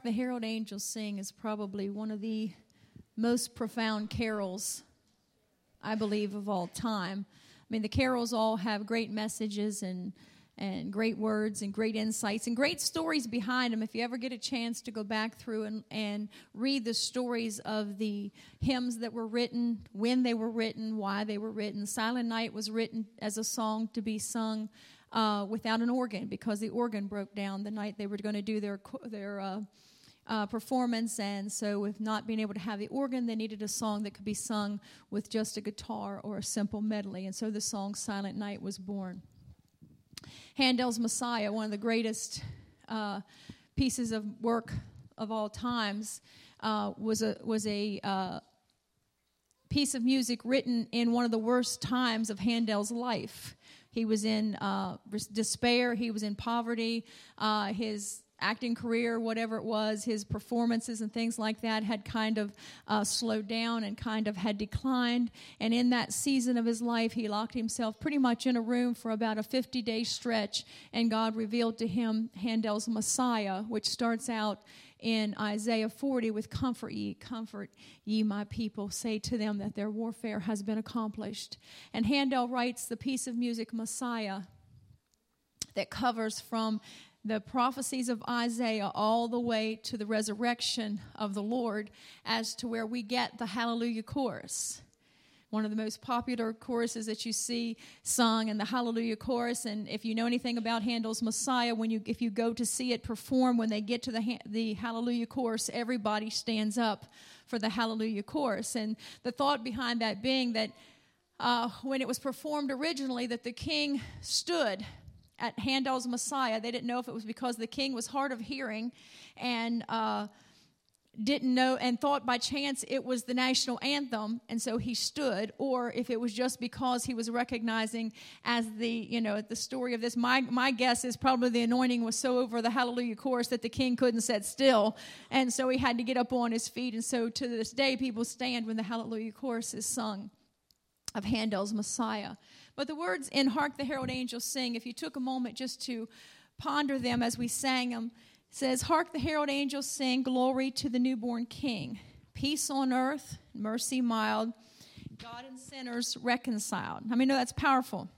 the Herald Angels Sing is probably one of the most profound carols, I believe, of all time. I mean, the carols all have great messages and great words and great insights and great stories behind them. If you ever get a chance to go back through and read the stories of the hymns that were written, when they were written, why they were written. Silent Night was written as a song to be sung without an organ because the organ broke down the night they were going to do their performance, and so with not being able to have the organ, they needed a song that could be sung with just a guitar or a simple medley, and so the song Silent Night was born. Handel's Messiah, one of the greatest pieces of work of all times, was a piece of music written in one of the worst times of Handel's life. He was in despair. He was in poverty. His acting career, whatever it was, his performances and things like that had kind of slowed down and kind of had declined. And in that season of his life, he locked himself pretty much in a room for about a 50-day stretch, and God revealed to him Handel's Messiah, which starts out in Isaiah 40 with comfort ye my people, say to them that their warfare has been accomplished. And Handel writes the piece of music Messiah that covers from the prophecies of Isaiah all the way to the resurrection of the Lord as to where we get the Hallelujah chorus. One of the most popular choruses that you see sung in the Hallelujah chorus. And if you know anything about Handel's Messiah, if you go to see it perform, when they get to the Hallelujah chorus, everybody stands up for the Hallelujah chorus. And the thought behind that being that when it was performed originally, that the king stood at Handel's Messiah. They didn't know if it was because the king was hard of hearing and didn't know and thought by chance it was the national anthem, and so he stood, or if it was just because he was recognizing as the story of this. My guess is probably the anointing was so over the Hallelujah chorus that the king couldn't sit still, and so he had to get up on his feet, and so to this day people stand when the Hallelujah chorus is sung of Handel's Messiah. But the words in Hark the Herald Angels Sing, if you took a moment just to ponder them as we sang them, says, Hark the herald angels sing, glory to the newborn King. Peace on earth, mercy mild, God and sinners reconciled. I mean, no, that's powerful.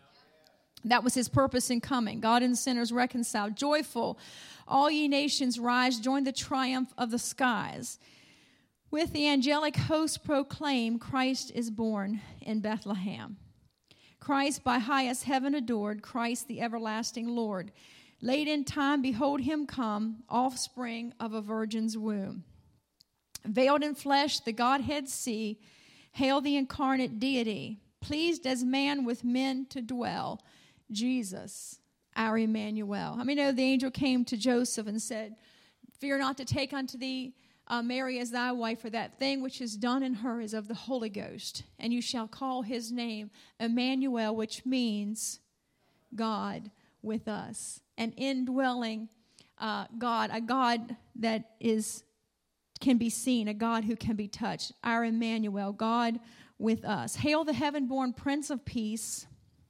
That was his purpose in coming. God and sinners reconciled. Joyful, all ye nations rise, join the triumph of the skies. With the angelic host proclaim, Christ is born in Bethlehem. Christ by highest heaven adored, Christ the everlasting Lord. Late in time, behold him come, offspring of a virgin's womb. Veiled in flesh, the Godhead see, hail the incarnate deity, pleased as man with men to dwell, Jesus, our Emmanuel. I mean, the angel came to Joseph and said, fear not to take unto thee Mary as thy wife, for that thing which is done in her is of the Holy Ghost. And you shall call his name Emmanuel, which means God with us. An indwelling God, a God that can be seen, a God who can be touched. Our Emmanuel, God with us. Hail the heaven-born Prince of Peace.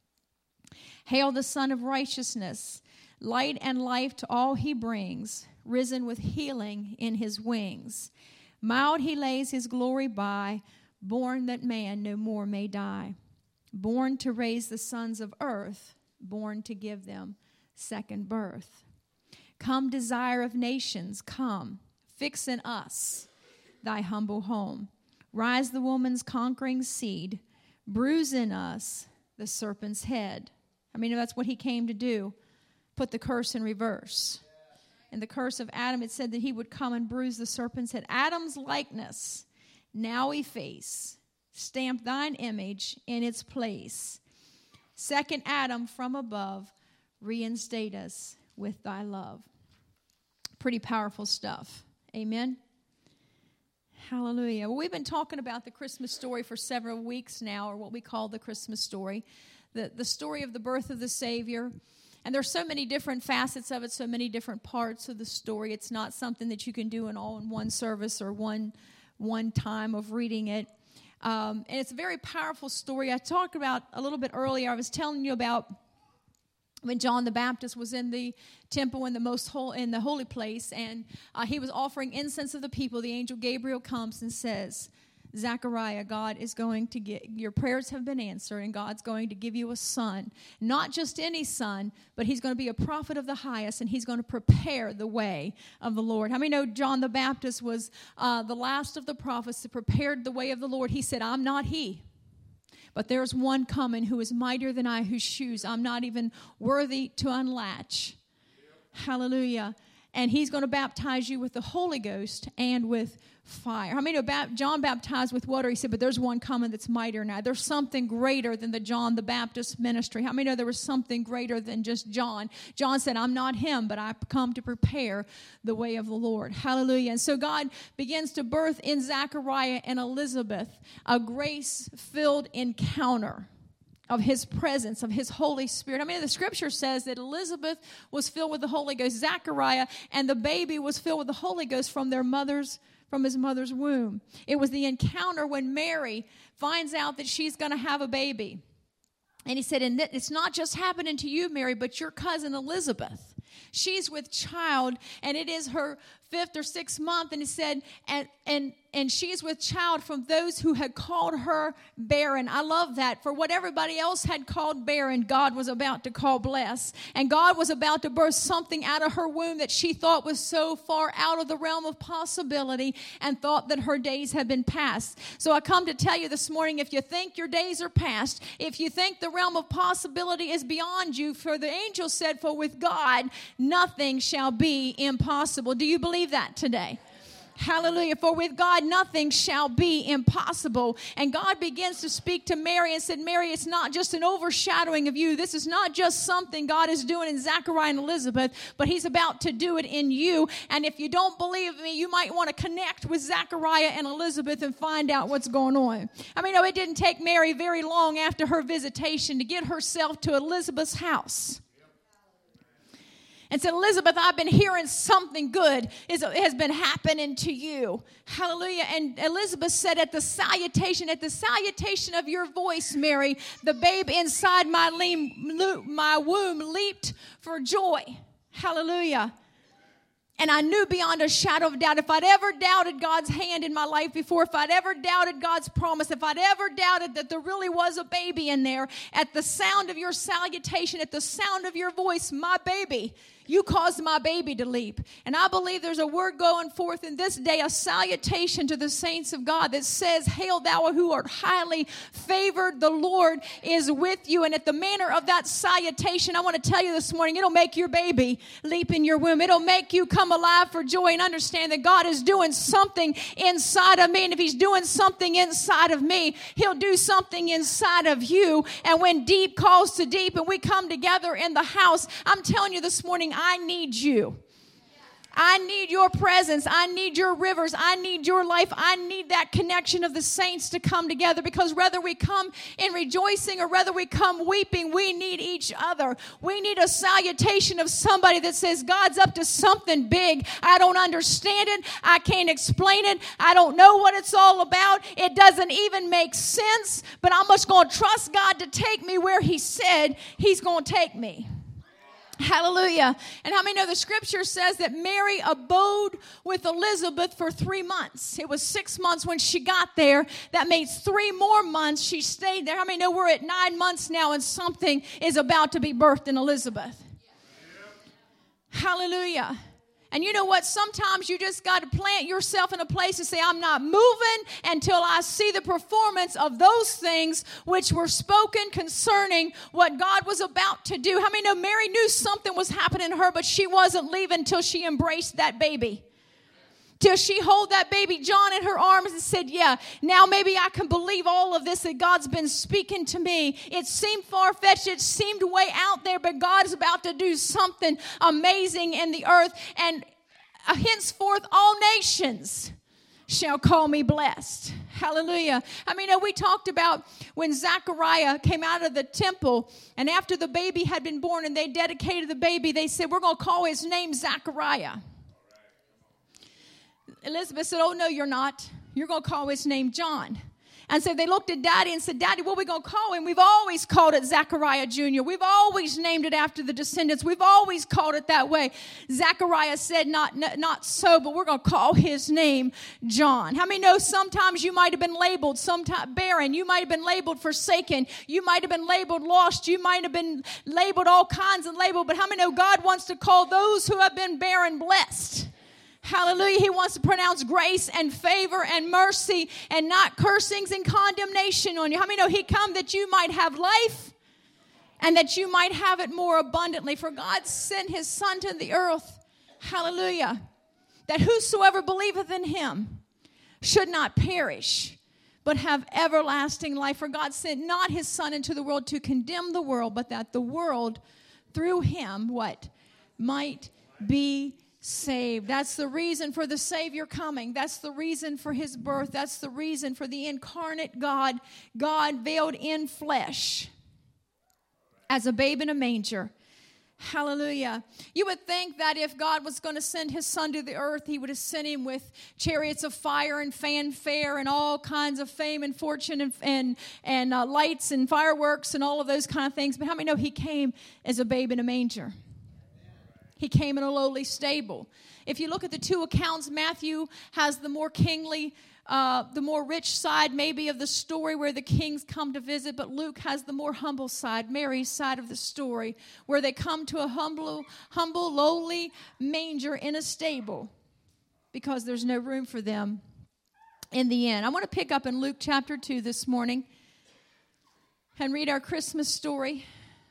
Hail the Son of Righteousness. Light and life to all he brings, risen with healing in his wings. Mild he lays his glory by, born that man no more may die. Born to raise the sons of earth, born to give them second birth. Come, desire of nations, come, fix in us thy humble home. Rise the woman's conquering seed, bruise in us the serpent's head. I mean, that's what he came to do. Put the curse in reverse. In the curse of Adam, it said that he would come and bruise the serpent's head. Adam's likeness now efface. Stamp thine image in its place. Second Adam from above, reinstate us with thy love. Pretty powerful stuff. Amen. Hallelujah. Well, we've been talking about the Christmas story for several weeks now, or what we call the Christmas story. The story of the birth of the Savior. And there's so many different facets of it, so many different parts of the story. It's not something that you can do in one service or one time of reading it. And it's a very powerful story. I talked about a little bit earlier. I was telling you about when John the Baptist was in the temple in the holy place, and he was offering incense to the people, the angel Gabriel comes and says, Zechariah, God is going to your prayers have been answered, and God's going to give you a son. Not just any son, but he's going to be a prophet of the highest, and he's going to prepare the way of the Lord. How many know John the Baptist was the last of the prophets that prepared the way of the Lord? He said, I'm not he, but there's one coming who is mightier than I, whose shoes I'm not even worthy to unlatch. Hallelujah. And he's going to baptize you with the Holy Ghost and with fire. How many know John baptized with water? He said, but there's one coming that's mightier now. There's something greater than the John the Baptist ministry. How many know there was something greater than just John? John said, I'm not him, but I've come to prepare the way of the Lord. Hallelujah. And so God begins to birth in Zechariah and Elizabeth a grace-filled encounter of his presence, of his Holy Spirit. I mean, the scripture says that Elizabeth was filled with the Holy Ghost, Zechariah and the baby was filled with the Holy Ghost from his mother's womb. It was the encounter when Mary finds out that she's going to have a baby. And he said, and it's not just happening to you, Mary, but your cousin Elizabeth. She's with child, and it is her 5th or 6th month. And he said, and she's with child from those who had called her barren. I love that. For what everybody else had called barren, God was about to call bless. And God was about to birth something out of her womb that she thought was so far out of the realm of possibility and thought that her days had been past. So I come to tell you this morning, if you think your days are past, if you think the realm of possibility is beyond you, for the angel said, for with God, nothing shall be impossible. Do you believe that today? Hallelujah. For with God, nothing shall be impossible. And God begins to speak to Mary and said, Mary, it's not just an overshadowing of you. This is not just something God is doing in Zechariah and Elizabeth, but he's about to do it in you. And if you don't believe me, you might want to connect with Zechariah and Elizabeth and find out what's going on. I mean, it didn't take Mary very long after her visitation to get herself to Elizabeth's house. And said, Elizabeth, I've been hearing something good has been happening to you. Hallelujah. And Elizabeth said, at the salutation of your voice, Mary, the babe inside my womb leaped for joy. Hallelujah. And I knew beyond a shadow of doubt, if I'd ever doubted God's hand in my life before, if I'd ever doubted God's promise, if I'd ever doubted that there really was a baby in there, at the sound of your salutation, at the sound of your voice, my baby, you caused my baby to leap. And I believe there's a word going forth in this day, a salutation to the saints of God that says, hail thou who art highly favored, the Lord is with you. And at the manner of that salutation, I want to tell you this morning, it'll make your baby leap in your womb. It'll make you come alive for joy and understand that God is doing something inside of me. And if he's doing something inside of me, he'll do something inside of you. And when deep calls to deep and we come together in the house, I'm telling you this morning, I need you. I need your presence. I need your rivers. I need your life. I need that connection of the saints to come together, because whether we come in rejoicing or whether we come weeping, we need each other. We need a salutation of somebody that says, God's up to something big. I don't understand it. I can't explain it. I don't know what it's all about. It doesn't even make sense, but I'm just going to trust God to take me where he said he's going to take me. Hallelujah. And how many know the scripture says that Mary abode with Elizabeth for 3 months? It was 6 months when she got there. That makes 3 more months she stayed there. How many know we're at 9 months now and something is about to be birthed in Elizabeth? Hallelujah. And you know what? Sometimes you just got to plant yourself in a place and say, I'm not moving until I see the performance of those things which were spoken concerning what God was about to do. How many know Mary knew something was happening to her, but she wasn't leaving until she embraced that baby? Till she held that baby John in her arms and said, yeah, now maybe I can believe all of this that God's been speaking to me. It seemed far-fetched. It seemed way out there, but God is about to do something amazing in the earth. And henceforth all nations shall call me blessed. Hallelujah. I mean, we talked about when Zechariah came out of the temple, and after the baby had been born and they dedicated the baby, they said, we're going to call his name Zechariah. Elizabeth said, oh, no, you're not. You're going to call his name John. And so they looked at Daddy and said, Daddy, what are we going to call him? We've always called it Zechariah Jr. We've always named it after the descendants. We've always called it that way. Zechariah said, not so, but we're going to call his name John. How many know sometimes you might have been labeled barren? You might have been labeled forsaken. You might have been labeled lost. You might have been labeled all kinds of labels. But how many know God wants to call those who have been barren blessed? Hallelujah. He wants to pronounce grace and favor and mercy and not cursings and condemnation on you. How many know he come that you might have life and that you might have it more abundantly? For God sent his son to the earth. Hallelujah. That whosoever believeth in him should not perish, but have everlasting life. For God sent not his son into the world to condemn the world, but that the world through him, what? Might be saved. That's the reason for the Savior coming. That's the reason for his birth. That's the reason for the incarnate God, God veiled in flesh as a babe in a manger. Hallelujah. You would think that if God was going to send his son to the earth, he would have sent him with chariots of fire and fanfare and all kinds of fame and fortune and lights and fireworks and all of those kind of things. But how many know he came as a babe in a manger? He came in a lowly stable. If you look at the two accounts, Matthew has the more kingly, the more rich side maybe of the story where the kings come to visit, but Luke has the more humble side, Mary's side of the story, where they come to a humble, lowly manger in a stable because there's no room for them in the inn. I want to pick up in Luke chapter 2 this morning and read our Christmas story.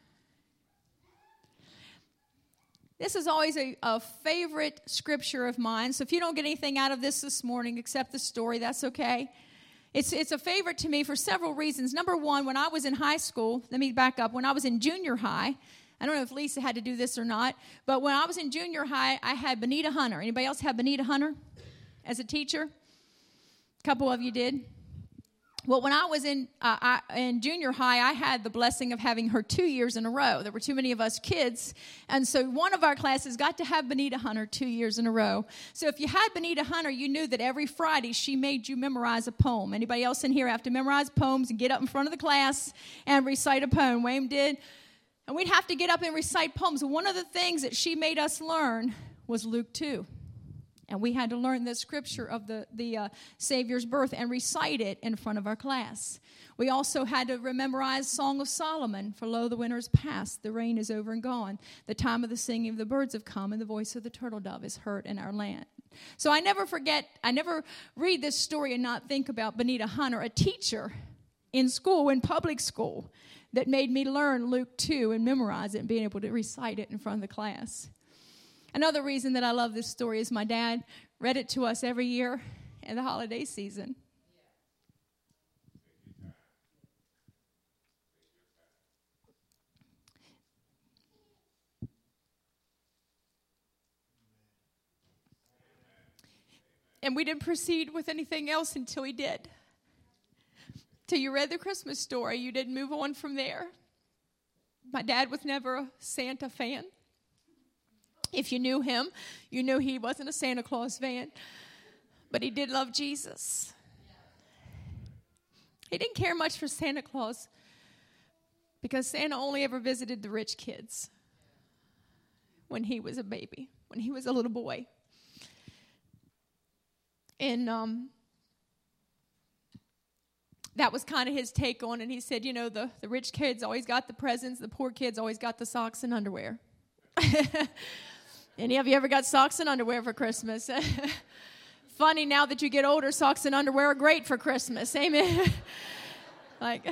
This is always a favorite scripture of mine. So if you don't get anything out of this morning except the story, that's okay. It's a favorite to me for several reasons. Number one, when I was in high school, let me back up. When I was in junior high, I don't know if Lisa had to do this or not, but when I was in junior high, I had Benita Hunter. Anybody else have Benita Hunter as a teacher? A couple of you did. Well, when I was in junior high, I had the blessing of having her 2 years in a row. There were too many of us kids, and so one of our classes got to have Benita Hunter 2 years in a row. So if you had Benita Hunter, you knew that every Friday she made you memorize a poem. Anybody else in here have to memorize poems and get up in front of the class and recite a poem? Wayne did. And we'd have to get up and recite poems. One of the things that she made us learn was Luke 2. And we had to learn the scripture of the Savior's birth and recite it in front of our class. We also had to memorize Song of Solomon. For lo, the winter is past, the rain is over and gone. The time of the singing of the birds have come, and the voice of the turtle dove is heard in our land. So I never read this story and not think about Benita Hunter, a teacher in school, in public school, that made me learn Luke 2 and memorize it and being able to recite it in front of the class. Another reason that I love this story is my dad read it to us every year in the holiday season. And we didn't proceed with anything else until he did. Till you read the Christmas story, you didn't move on from there. My dad was never a Santa fan. If you knew him, you knew he wasn't a Santa Claus fan, but he did love Jesus. He didn't care much for Santa Claus because Santa only ever visited the rich kids when he was a baby, when he was a little boy. And that was kind of his take on it. He said, you know, the rich kids always got the presents, the poor kids always got the socks and underwear. Any of you ever got socks and underwear for Christmas? Funny, now that you get older, socks and underwear are great for Christmas. Amen. Like,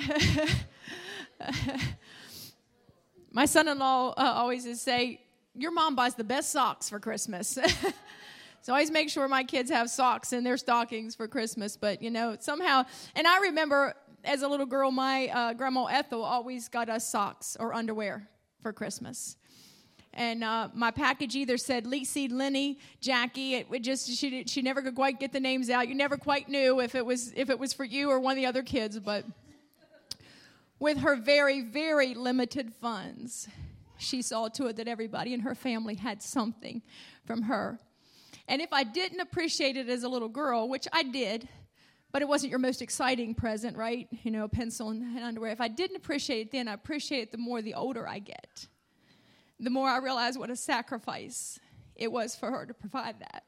my son-in-law always say, your mom buys the best socks for Christmas. So I always make sure my kids have socks in their stockings for Christmas. But, you know, somehow, and I remember as a little girl, my grandma Ethel always got us socks or underwear for Christmas. And my package either said Lacey, Lenny, Jackie. It just she never could quite get the names out. You never quite knew if it was for you or one of the other kids. But with her very, very limited funds, she saw to it that everybody in her family had something from her. And if I didn't appreciate it as a little girl, which I did, but it wasn't your most exciting present, right? You know, pencil and underwear. If I didn't appreciate it then, I appreciate it the more the older I get. The more I realize what a sacrifice it was for her to provide that.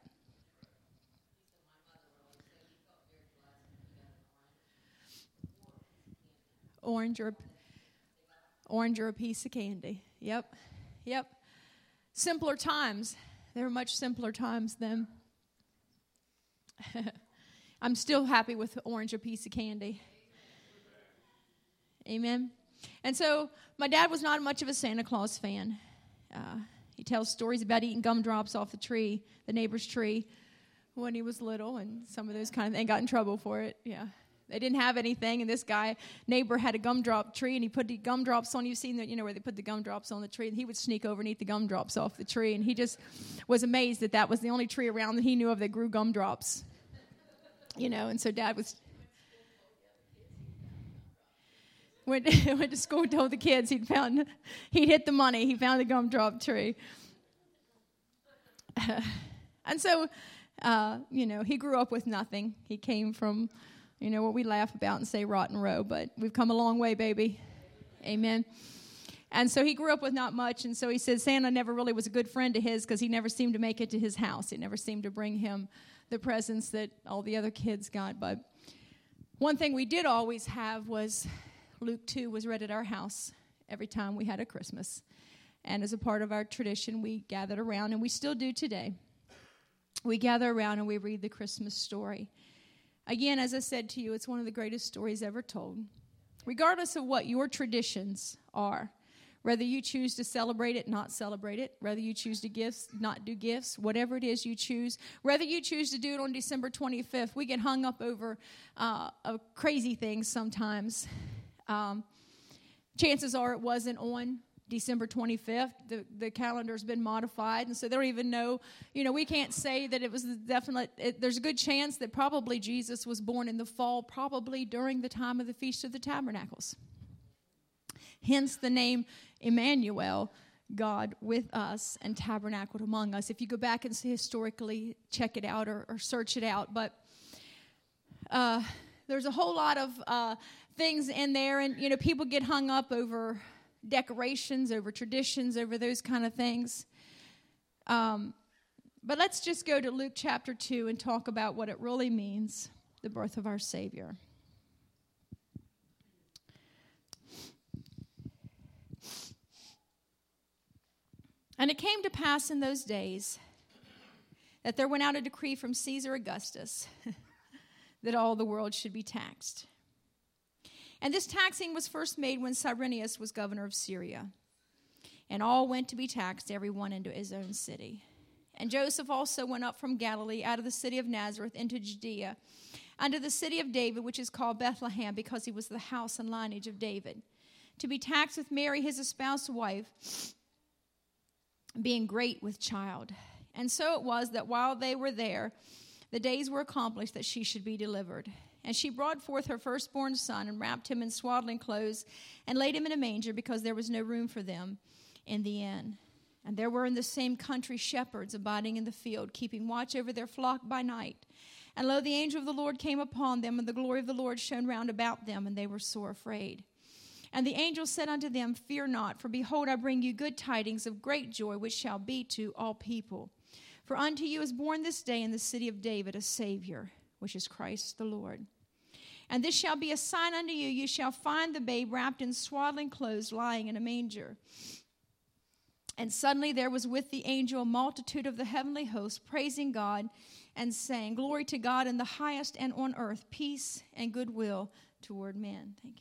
Orange or a piece of candy. Yep. Simpler times. There were much simpler times then. I'm still happy with orange or piece of candy. Amen. And so my dad was not much of a Santa Claus fan. He tells stories about eating gumdrops off the tree, the neighbor's tree, when he was little, and some of those kind of things. Got in trouble for it. Yeah. They didn't have anything, and this neighbor had a gumdrop tree, and he put the gumdrops on. You've seen that, where they put the gumdrops on the tree, and he would sneak over and eat the gumdrops off the tree, and he just was amazed that that was the only tree around that he knew of that grew gumdrops, and so Dad went to school and told the kids he'd hit the money, he found the gumdrop tree. And so, he grew up with nothing. He came from, what we laugh about and say rotten row, but we've come a long way, baby. Amen. And so he grew up with not much, and so he said Santa never really was a good friend to his because he never seemed to make it to his house. He never seemed to bring him the presents that all the other kids got. But one thing we did always have was Luke 2 was read at our house every time we had a Christmas. And as a part of our tradition, we gathered around, and we still do today. We gather around and we read the Christmas story. Again, as I said to you, it's one of the greatest stories ever told. Regardless of what your traditions are, whether you choose to celebrate it, not celebrate it, whether you choose to gifts, not do gifts, whatever it is you choose, whether you choose to do it on December 25th, we get hung up over crazy things sometimes. Chances are it wasn't on December 25th. The calendar's been modified, and so they don't even know. We can't say that it was the definite. There's a good chance that probably Jesus was born in the fall, probably during the time of the Feast of the Tabernacles. Hence the name Emmanuel, God with us and tabernacled among us. If you go back and historically check it out or search it out. But there's a whole lot of things in there, and people get hung up over decorations, over traditions, over those kind of things. But let's just go to Luke chapter 2 and talk about what it really means, the birth of our Savior. And it came to pass in those days that there went out a decree from Caesar Augustus that all the world should be taxed. And this taxing was first made when Cyrenius was governor of Syria. And all went to be taxed, every one into his own city. And Joseph also went up from Galilee out of the city of Nazareth into Judea, unto the city of David, which is called Bethlehem, because he was the house and lineage of David, to be taxed with Mary, his espoused wife, being great with child. And so it was that while they were there, the days were accomplished that she should be delivered. And she brought forth her firstborn son and wrapped him in swaddling clothes and laid him in a manger because there was no room for them in the inn. And there were in the same country shepherds abiding in the field, keeping watch over their flock by night. And lo, the angel of the Lord came upon them, and the glory of the Lord shone round about them, and they were sore afraid. And the angel said unto them, Fear not, for behold, I bring you good tidings of great joy, which shall be to all people. For unto you is born this day in the city of David a Savior, which is Christ the Lord. And this shall be a sign unto you, you shall find the babe wrapped in swaddling clothes, lying in a manger. And suddenly there was with the angel a multitude of the heavenly host, praising God and saying, Glory to God in the highest, and on earth peace and goodwill toward men. Thank you.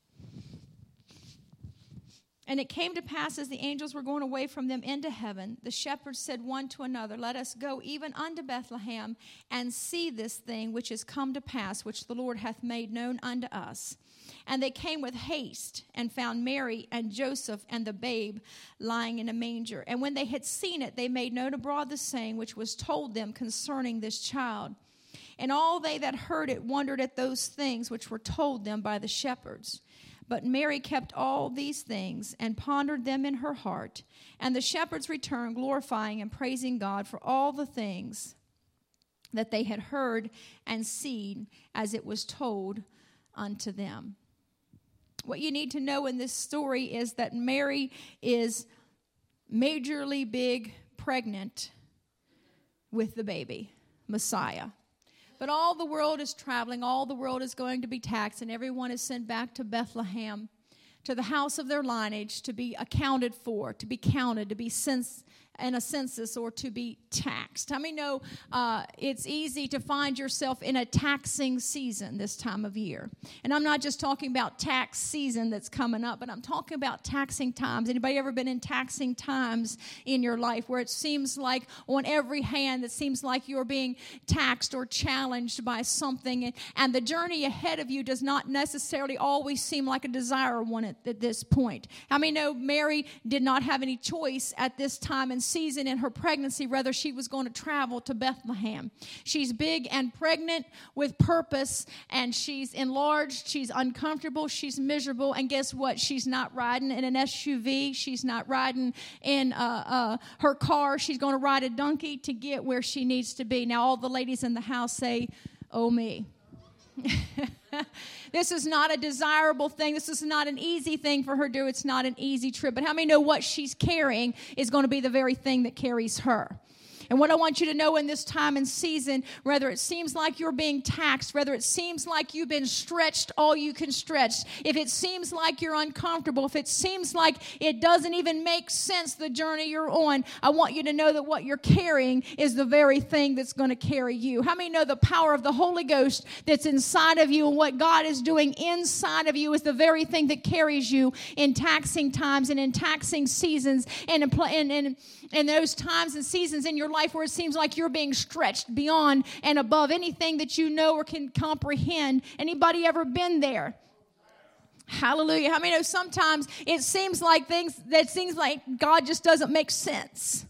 And it came to pass, as the angels were going away from them into heaven, the shepherds said one to another, Let us go even unto Bethlehem, and see this thing which is come to pass, which the Lord hath made known unto us. And they came with haste, and found Mary and Joseph and the babe lying in a manger. And when they had seen it, they made known abroad the saying which was told them concerning this child. And all they that heard it wondered at those things which were told them by the shepherds. But Mary kept all these things and pondered them in her heart. And the shepherds returned, glorifying and praising God for all the things that they had heard and seen as it was told unto them. What you need to know in this story is that Mary is majorly big pregnant with the baby, Messiah. But all the world is traveling, all the world is going to be taxed, and everyone is sent back to Bethlehem, to the house of their lineage, to be accounted for, to be counted, to be in a census, or to be taxed. How many know it's easy to find yourself in a taxing season this time of year? And I'm not just talking about tax season that's coming up, but I'm talking about taxing times. Anybody ever been in taxing times in your life where it seems like on every hand, it seems like you're being taxed or challenged by something, and the journey ahead of you does not necessarily always seem like a desirable one at this point? How many know Mary did not have any choice at this time and season in her pregnancy whether she was going to travel to Bethlehem? She's big and pregnant with purpose, and she's enlarged, she's uncomfortable, she's miserable, and guess what? She's not riding in an SUV, she's not riding in her car, she's going to ride a donkey to get where she needs to be. Now all the ladies in the house say, "Oh me." This is not a desirable thing. This is not an easy thing for her to do. It's not an easy trip. But how many know what she's carrying is going to be the very thing that carries her? And what I want you to know in this time and season, whether it seems like you're being taxed, whether it seems like you've been stretched all you can stretch, if it seems like you're uncomfortable, if it seems like it doesn't even make sense, the journey you're on, I want you to know that what you're carrying is the very thing that's going to carry you. How many know the power of the Holy Ghost that's inside of you, and what God is doing inside of you is the very thing that carries you in taxing times and in taxing seasons, and in those times and seasons in your life where it seems like you're being stretched beyond and above anything that you know or can comprehend. Anybody ever been there? Hallelujah. How many know sometimes it seems like God just doesn't make sense?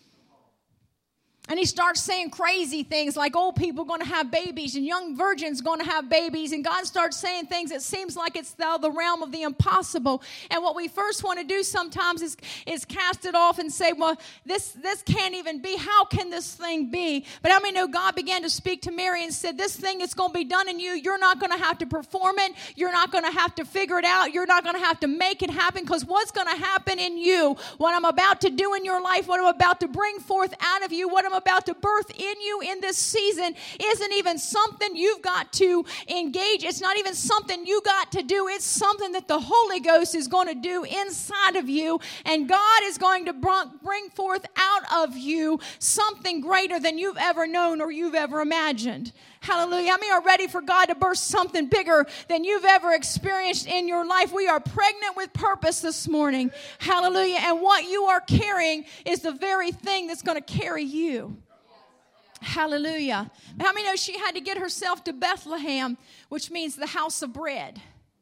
And he starts saying crazy things like old people going to have babies and young virgins going to have babies. And God starts saying things that seems like it's the realm of the impossible. And what we first want to do sometimes is cast it off and say, well, this can't even be. How can this thing be? But how many know God began to speak to Mary and said, this thing is going to be done in you. You're not going to have to perform it. You're not going to have to figure it out. You're not going to have to make it happen, because what's going to happen in you, what I'm about to do in your life, what I'm about to bring forth out of you, what I'm about to birth in you in this season isn't even something you've got to engage. It's not even something you got to do. It's something that the Holy Ghost is going to do inside of you, and God is going to bring forth out of you something greater than you've ever known or you've ever imagined. Hallelujah. How many are ready for God to burst something bigger than you've ever experienced in your life? We are pregnant with purpose this morning. Hallelujah. And what you are carrying is the very thing that's going to carry you. Hallelujah. How many know she had to get herself to Bethlehem, which means the house of bread?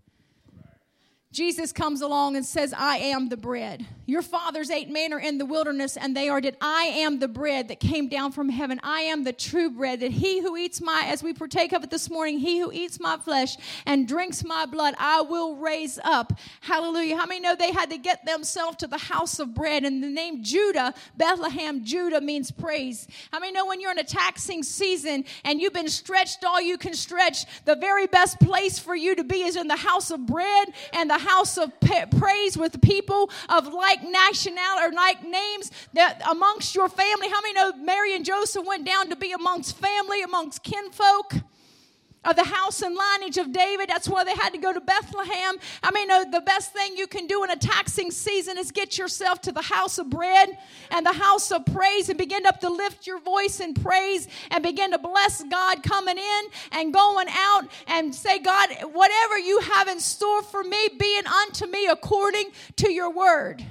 Jesus comes along and says, I am the bread. Your fathers ate manna in the wilderness, and they are dead. I am the bread that came down from heaven. I am the true bread, that he who eats as we partake of it this morning, he who eats my flesh and drinks my blood, I will raise up. Hallelujah. How many know they had to get themselves to the house of bread? And the name Judah, Bethlehem, Judah means praise. How many know when you're in a taxing season and you've been stretched all you can stretch, the very best place for you to be is in the house of bread and the house of praise with people of like nationality or like names that amongst your family. How many know Mary and Joseph went down to be amongst family, amongst kinfolk of the house and lineage of David? That's why they had to go to Bethlehem. I mean, the best thing you can do in a taxing season is get yourself to the house of bread and the house of praise and begin to lift your voice in praise and begin to bless God coming in and going out and say, God, whatever you have in store for me, be it unto me according to your word.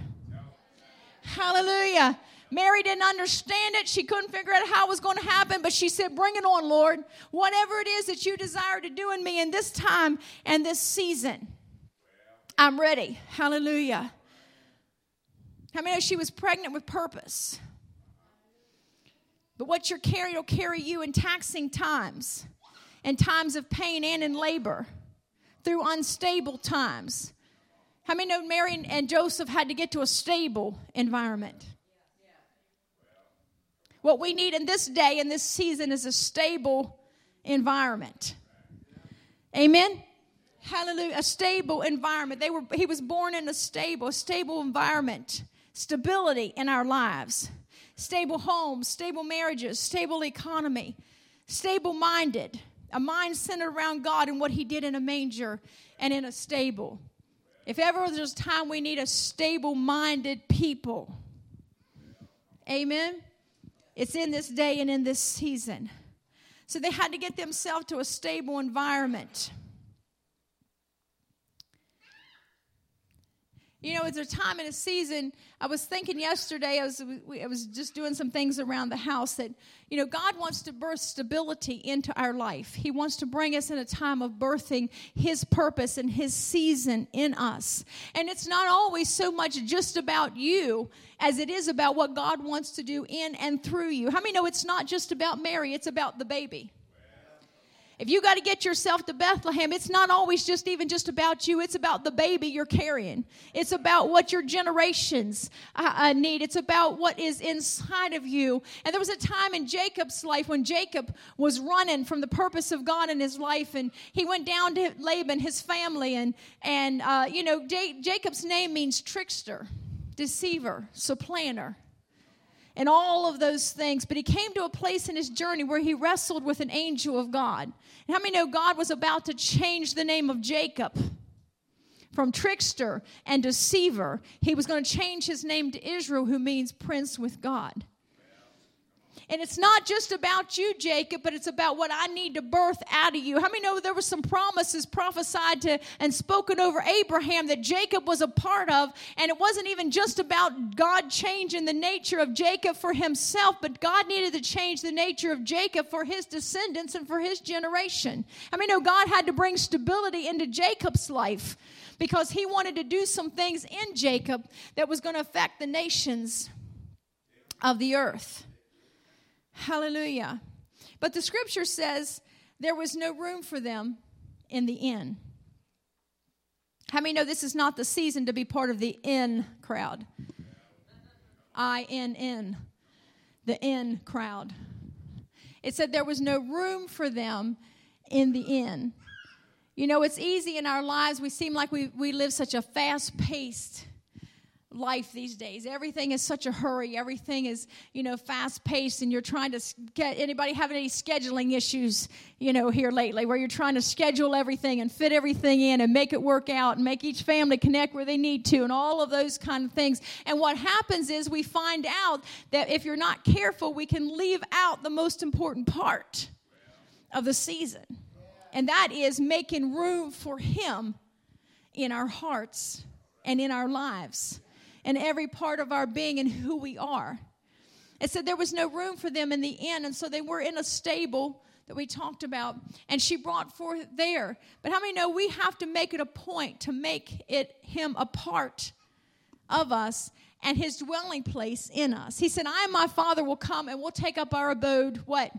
Hallelujah. Mary didn't understand it. She couldn't figure out how it was going to happen, but she said, bring it on, Lord. Whatever it is that you desire to do in me in this time and this season, I'm ready. Hallelujah. How many know she was pregnant with purpose? But what you're carrying will carry you in taxing times, in times of pain and in labor, through unstable times. How many know Mary and Joseph had to get to a stable environment? What we need in this day, in this season, is a stable environment. Amen? Hallelujah. A stable environment. He was born in a stable environment. Stability in our lives. Stable homes, stable marriages, stable economy. Stable-minded. A mind centered around God and what he did in a manger and in a stable. If ever there's a time we need a stable-minded people. Amen? It's in this day and in this season. So they had to get themselves to a stable environment. You know, it's a time and a season. I was thinking yesterday, I was just doing some things around the house that, you know, God wants to birth stability into our life. He wants to bring us in a time of birthing his purpose and his season in us. And it's not always so much just about you as it is about what God wants to do in and through you. How many know it's not just about Mary, it's about the baby? If you got to get yourself to Bethlehem, it's not always just about you. It's about the baby you're carrying. It's about what your generations need. It's about what is inside of you. And there was a time in Jacob's life when Jacob was running from the purpose of God in his life, and he went down to Laban, his family, and Jacob's name means trickster, deceiver, supplanter, and all of those things. But he came to a place in his journey where he wrestled with an angel of God. And how many know God was about to change the name of Jacob from trickster and deceiver? He was going to change his name to Israel, who means prince with God. And it's not just about you, Jacob, but it's about what I need to birth out of you. How many know there were some promises prophesied to and spoken over Abraham that Jacob was a part of? And it wasn't even just about God changing the nature of Jacob for himself, but God needed to change the nature of Jacob for his descendants and for his generation. How many know God had to bring stability into Jacob's life because he wanted to do some things in Jacob that was going to affect the nations of the earth. Hallelujah. But the scripture says there was no room for them in the inn. How many know this is not the season to be part of the in crowd? I-N-N. The in crowd. It said there was no room for them in the inn. You know, it's easy in our lives. We seem like we live such a fast-paced life these days. Everything is such a hurry. Everything is, fast-paced, and you're trying to get anybody having any scheduling issues, here lately, where you're trying to schedule everything and fit everything in and make it work out and make each family connect where they need to and all of those kind of things. And what happens is we find out that if you're not careful, we can leave out the most important part of the season. And that is making room for him in our hearts and in our lives. And every part of our being and who we are. It said there was no room for them in the inn, and so they were in a stable that we talked about, and she brought forth there. But how many know we have to make it a point to make him a part of us and his dwelling place in us? He said, I and my Father will come and we'll take up our abode, what?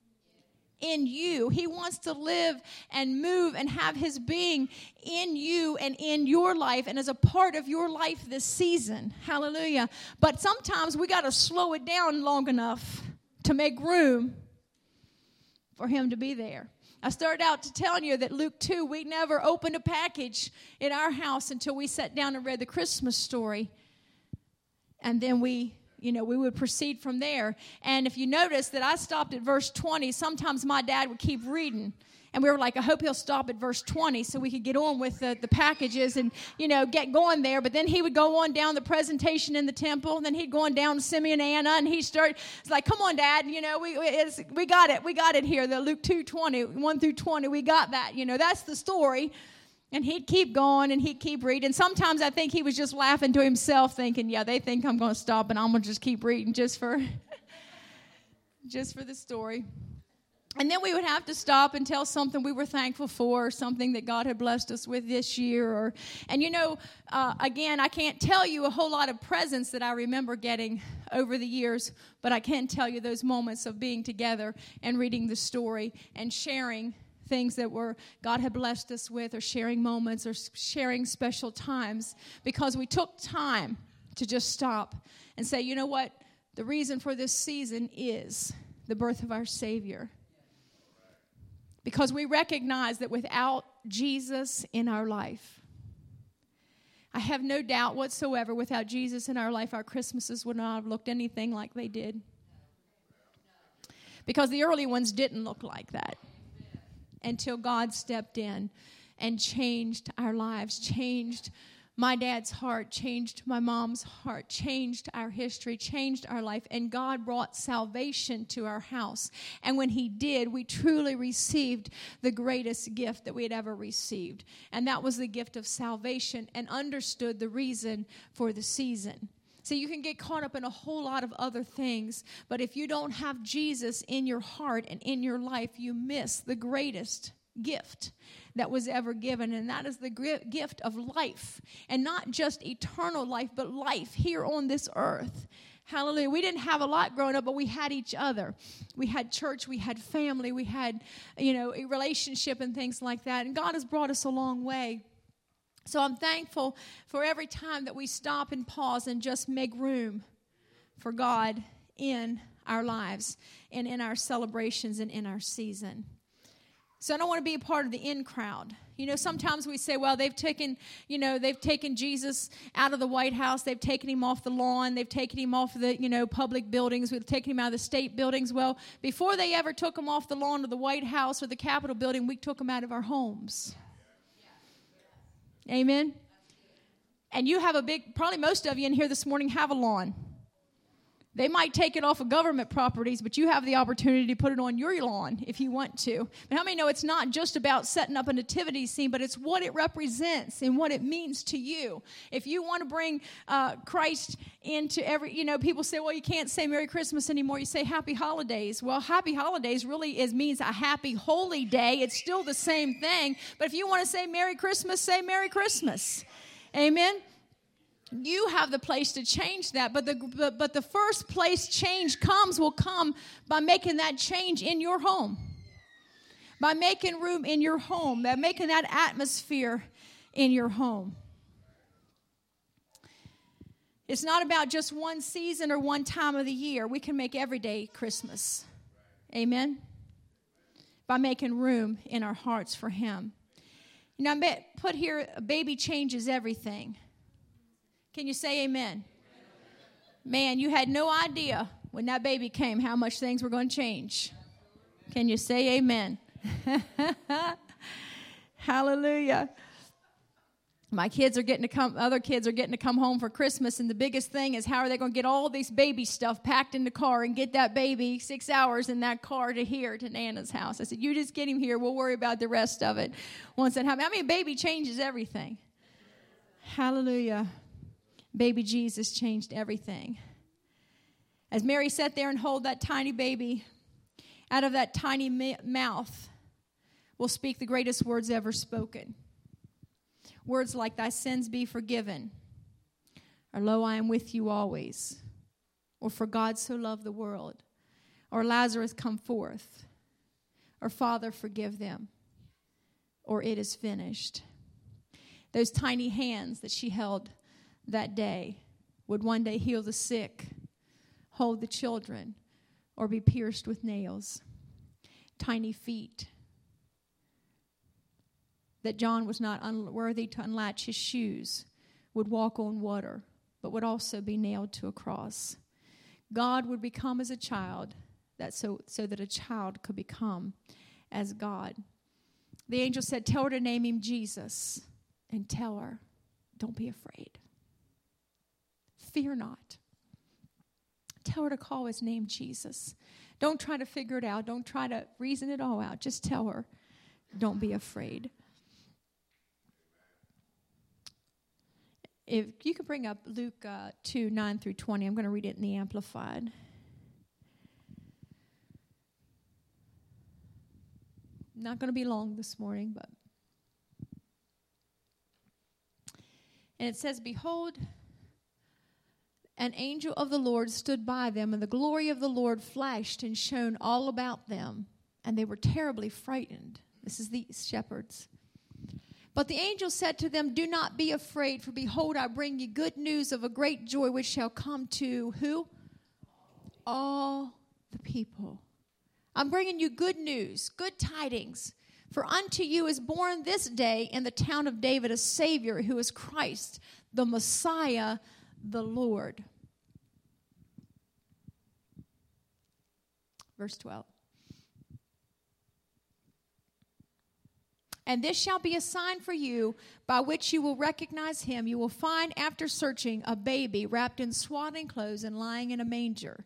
In you. He wants to live and move and have his being in you and in your life and as a part of your life this season. Hallelujah. But sometimes we got to slow it down long enough to make room for him to be there. I started out to telling you that Luke 2, we never opened a package in our house until we sat down and read the Christmas story. And then we would proceed from there. And if you notice that I stopped at verse 20, sometimes my dad would keep reading. And we were like, I hope he'll stop at verse 20 so we could get on with the packages and, get going there. But then he would go on down the presentation in the temple. And then he'd go on down to Simeon and Anna. And it's like, come on, Dad. We got it. We got it here. The Luke 2:20, 1 through 20, we got that. That's the story. And he'd keep going and he'd keep reading. Sometimes I think he was just laughing to himself thinking, yeah, they think I'm going to stop and I'm going to just keep reading just for the story. And then we would have to stop and tell something we were thankful for, or something that God had blessed us with this year. Again, I can't tell you a whole lot of presents that I remember getting over the years, but I can tell you those moments of being together and reading the story and sharing things that God had blessed us with, or sharing moments or sharing special times, because we took time to just stop and say, you know what? The reason for this season is the birth of our Savior. Because we recognize that without Jesus in our life, I have no doubt whatsoever, without Jesus in our life, our Christmases would not have looked anything like they did. Because the early ones didn't look like that until God stepped in and changed our lives, changed my dad's heart, changed my mom's heart, changed our history, changed our life, and God brought salvation to our house. And when he did, we truly received the greatest gift that we had ever received. And that was the gift of salvation, and understood the reason for the season. See, you can get caught up in a whole lot of other things, but if you don't have Jesus in your heart and in your life, you miss the greatest gift that was ever given, and that is the gift of life. And not just eternal life, but life here on this earth. Hallelujah. We didn't have a lot growing up, but we had each other. We had church, we had family, we had, a relationship and things like that. And God has brought us a long way. So I'm thankful for every time that we stop and pause and just make room for God in our lives and in our celebrations and in our season. So I don't want to be a part of the in crowd. Sometimes we say, well, they've taken Jesus out of the White House. They've taken him off the lawn. They've taken him off the, public buildings. We've taken him out of the state buildings. Well, before they ever took him off the lawn of the White House or the Capitol building, we took him out of our homes. Amen? And you have probably most of you in here this morning have a lawn. They might take it off of government properties, but you have the opportunity to put it on your lawn if you want to. But how many know it's not just about setting up a nativity scene, but it's what it represents and what it means to you. If you want to bring Christ into people say, well, you can't say Merry Christmas anymore. You say Happy Holidays. Well, Happy Holidays really means a happy, holy day. It's still the same thing. But if you want to say Merry Christmas, say Merry Christmas. Amen? You have the place to change that, but the first place change will come by making that change in your home, by making room in your home, by making that atmosphere in your home. It's not about just one season or one time of the year. We can make every day Christmas. Amen? By making room in our hearts for him. I put here, a baby changes everything. Can you say amen? Man, you had no idea when that baby came how much things were going to change. Can you say amen? Hallelujah. My kids are other kids are getting to come home for Christmas, and the biggest thing is how are they going to get all this baby stuff packed in the car and get that baby 6 hours in that car to Nana's house. I said, you just get him here. We'll worry about the rest of it once that happens. I mean, baby changes everything. Hallelujah. Baby Jesus changed everything. As Mary sat there and held that tiny baby, out of that tiny mouth will speak the greatest words ever spoken. Words like, thy sins be forgiven, or lo, I am with you always, or for God so loved the world, or Lazarus come forth, or Father forgive them, or it is finished. Those tiny hands that she held that day would one day heal the sick, hold the children, or be pierced with nails. Tiny feet that John was not unworthy to unlatch his shoes would walk on water, but would also be nailed to a cross. God would become as a child, so that a child could become as God. The angel said, tell her to name him Jesus, and tell her, don't be afraid. Fear not. Tell her to call his name Jesus. Don't try to figure it out. Don't try to reason it all out. Just tell her, don't be afraid. If you could bring up Luke 2, 9 through 20. I'm going to read it in the Amplified. Not going to be long this morning, but. And it says, behold, an angel of the Lord stood by them, and the glory of the Lord flashed and shone all about them, and they were terribly frightened. This is the shepherds. But the angel said to them, do not be afraid, for behold, I bring you good news of a great joy which shall come to who? all the people. I'm bringing you good news, good tidings. For unto you is born this day in the town of David a Savior, who is Christ, the Messiah, the Lord. Verse 12. And this shall be a sign for you by which you will recognize him. You will find, after searching, a baby wrapped in swaddling clothes and lying in a manger.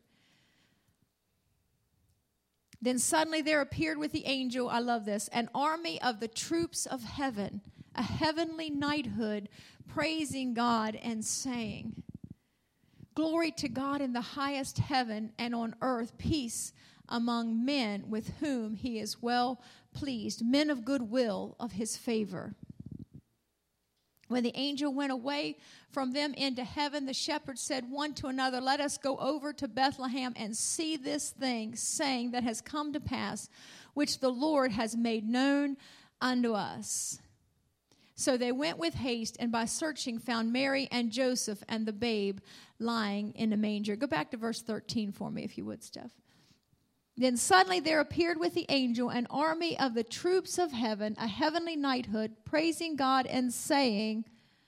Then suddenly there appeared with the angel, I love this, an army of the troops of heaven, a heavenly knighthood, praising God and saying, Glory to God in the highest heaven, and on earth peace among men with whom he is well pleased, men of good will of his favor. When the angel went away from them into heaven, the shepherds said one to another, Let us go over to Bethlehem and see this thing, saying that has come to pass, which the Lord has made known unto us. So they went with haste, and by searching found Mary and Joseph and the babe lying in a manger. Go back to verse 13 for me, if you would, Steph. Then suddenly there appeared with the angel an army of the troops of heaven, a heavenly knighthood, praising God and saying,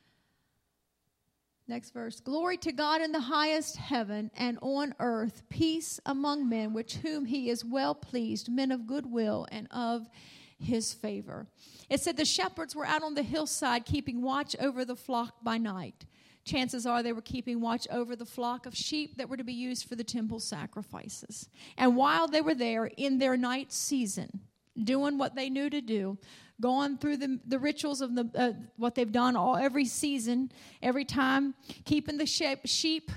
next verse, Glory to God in the highest heaven, and on earth peace among men, with whom he is well pleased, men of good will and of his favor. It said the shepherds were out on the hillside keeping watch over the flock by night. Chances are they were keeping watch over the flock of sheep that were to be used for the temple sacrifices. And while they were there in their night season, doing what they knew to do, going through the rituals of what they've done every season, every time, keeping the sheep,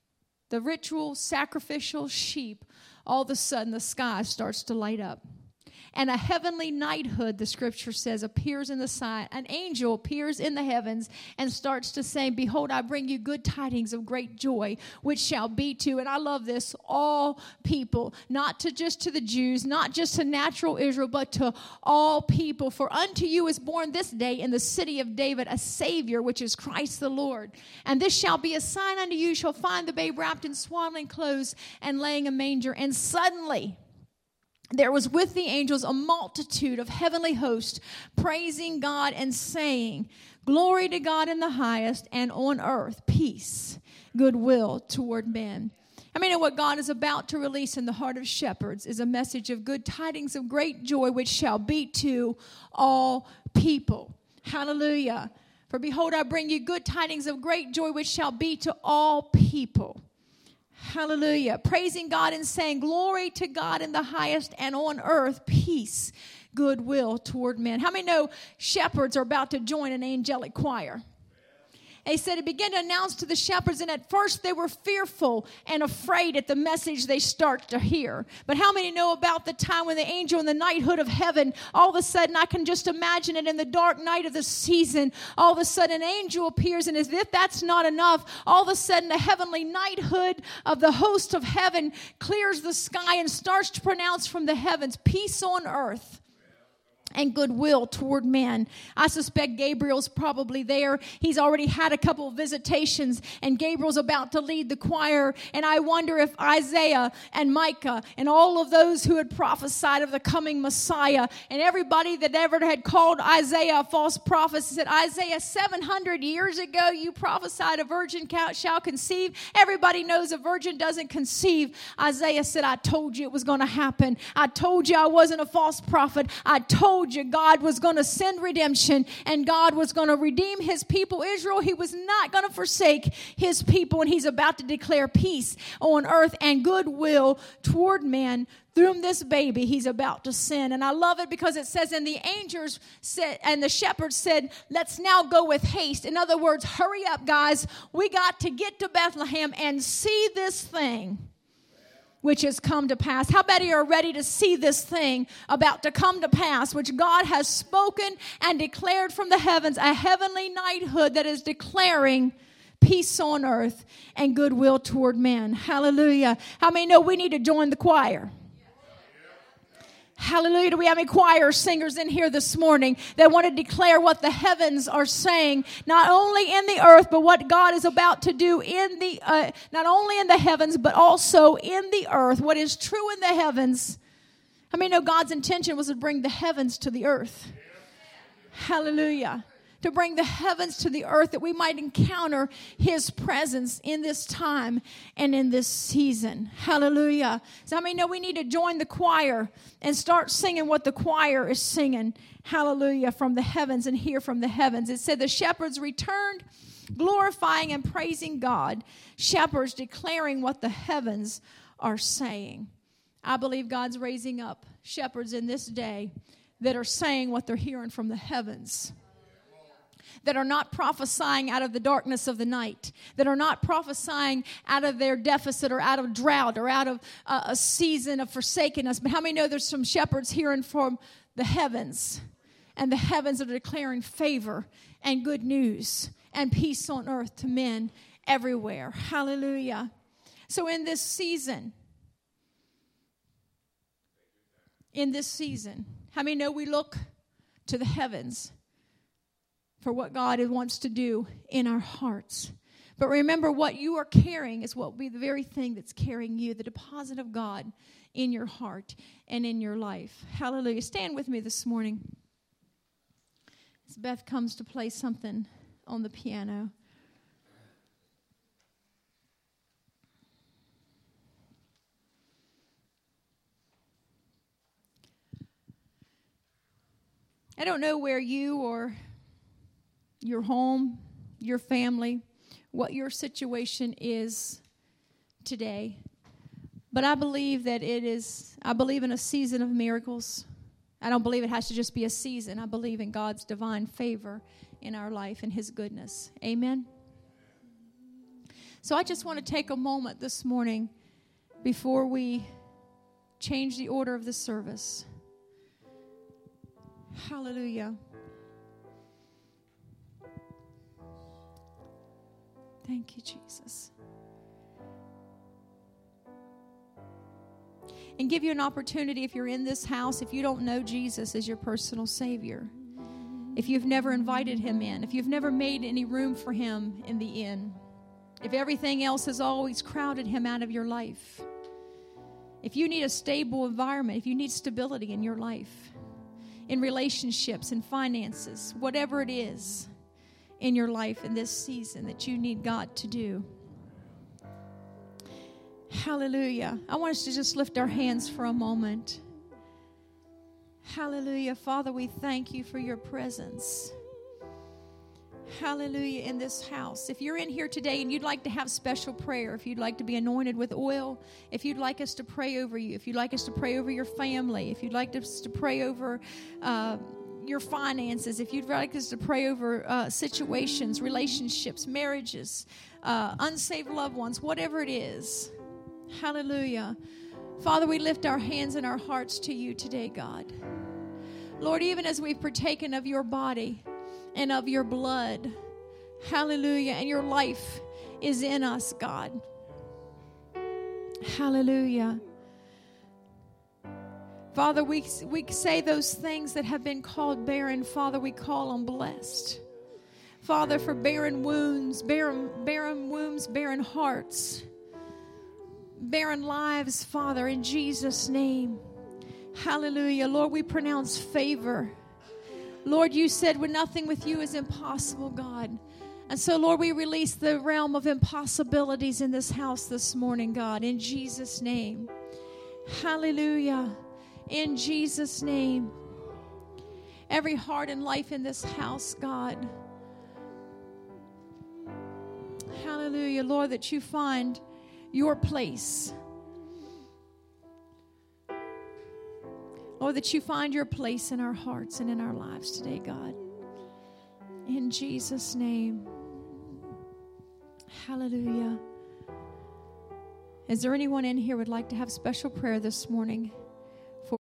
the ritual sacrificial sheep, all of a sudden the sky starts to light up. And a heavenly knighthood, the scripture says, appears in the sky. An angel appears in the heavens and starts to say, Behold, I bring you good tidings of great joy, which shall be to, and I love this, all people, not to just to the Jews, not just to natural Israel, but to all people. For unto you is born this day in the city of David a Savior, which is Christ the Lord. And this shall be a sign unto you, you shall find the babe wrapped in swaddling clothes and laying a manger. And suddenly there was with the angels a multitude of heavenly hosts, praising God and saying, Glory to God in the highest, and on earth peace, goodwill toward men. I mean, what God is about to release in the heart of shepherds is a message of good tidings of great joy, which shall be to all people. Hallelujah. For behold, I bring you good tidings of great joy, which shall be to all people. Hallelujah. Praising God and saying, Glory to God in the highest, and on earth peace, goodwill toward men. How many know shepherds are about to join an angelic choir? They said it began to announce to the shepherds, and at first they were fearful and afraid at the message they start to hear. But how many know about the time when the angel in the knighthood of heaven, all of a sudden, I can just imagine it in the dark night of the season, all of a sudden an angel appears, and as if that's not enough, all of a sudden the heavenly knighthood of the host of heaven clears the sky and starts to pronounce from the heavens, peace on earth and goodwill toward men. I suspect Gabriel's probably there. He's already had a couple of visitations, and Gabriel's about to lead the choir. And I wonder if Isaiah and Micah and all of those who had prophesied of the coming Messiah, and everybody that ever had called Isaiah a false prophet, said, Isaiah, 700 years ago you prophesied a virgin shall conceive. Everybody knows a virgin doesn't conceive. Isaiah said, I told you it was going to happen. I told you I wasn't a false prophet. I told you God was going to send redemption, and God was going to redeem his people Israel. He was not going to forsake his people, and he's about to declare peace on earth and goodwill toward men through this baby he's about to send. And I love it because it says, and the angels said, and the shepherds said, let's now go with haste. In other words, hurry up, guys. We got to get to Bethlehem and see this thing which has come to pass. How many are ready to see this thing about to come to pass, which God has spoken and declared from the heavens, a heavenly knighthood that is declaring peace on earth and goodwill toward men. Hallelujah. How many know we need to join the choir? Hallelujah. Do we have any choir singers in here this morning that want to declare what the heavens are saying, not only in the earth, but what God is about to do in the, not only in the heavens, but also in the earth, what is true in the heavens. I mean, no, God's intention was to bring the heavens to the earth. Hallelujah. To bring the heavens to the earth that we might encounter His presence in this time and in this season. Hallelujah. So I mean, no, we need to join the choir and start singing what the choir is singing. Hallelujah, from the heavens and hear from the heavens. It said the shepherds returned, glorifying and praising God. Shepherds declaring what the heavens are saying. I believe God's raising up shepherds in this day that are saying what they're hearing from the heavens. That are not prophesying out of the darkness of the night, that are not prophesying out of their deficit or out of drought or out of a season of forsakenness. But how many know there's some shepherds hearing from the heavens, and the heavens are declaring favor and good news and peace on earth to men everywhere. Hallelujah. So in this season, how many know we look to the heavens for what God wants to do in our hearts? But remember, what you are carrying is what will be the very thing that's carrying you, the deposit of God in your heart and in your life. Hallelujah. Stand with me this morning as Beth comes to play something on the piano. I don't know where you or your home, your family, what your situation is today. But I believe that I believe in a season of miracles. I don't believe it has to just be a season. I believe in God's divine favor in our life and His goodness. Amen. So I just want to take a moment this morning before we change the order of the service. Hallelujah. Thank you, Jesus. And give you an opportunity, if you're in this house, if you don't know Jesus as your personal Savior, if you've never invited Him in, if you've never made any room for Him in the inn, if everything else has always crowded Him out of your life, if you need a stable environment, if you need stability in your life, in relationships and finances, whatever it is in your life in this season that you need God to do. Hallelujah. I want us to just lift our hands for a moment. Hallelujah. Father, we thank you for your presence. Hallelujah, in this house. If you're in here today and you'd like to have special prayer, if you'd like to be anointed with oil, if you'd like us to pray over you, if you'd like us to pray over your family, if you'd like us to pray over your finances, if you'd like us to pray over situations, relationships, marriages, unsaved loved ones, whatever it is. Hallelujah. Father, we lift our hands and our hearts to you today, God. Lord, even as we've partaken of your body and of your blood, hallelujah, and your life is in us, God. Hallelujah. Father, we say those things that have been called barren. Father, we call them blessed. Father, for barren wombs, barren hearts, barren lives, Father, in Jesus' name. Hallelujah. Lord, we pronounce favor. Lord, you said nothing with you is impossible, God. And so, Lord, we release the realm of impossibilities in this house this morning, God, in Jesus' name. Hallelujah. In Jesus' name. Every heart and life in this house, God. Hallelujah. Lord, that you find your place. Lord, that you find your place in our hearts and in our lives today, God. In Jesus' name. Hallelujah. Is there anyone in here who would like to have special prayer this morning?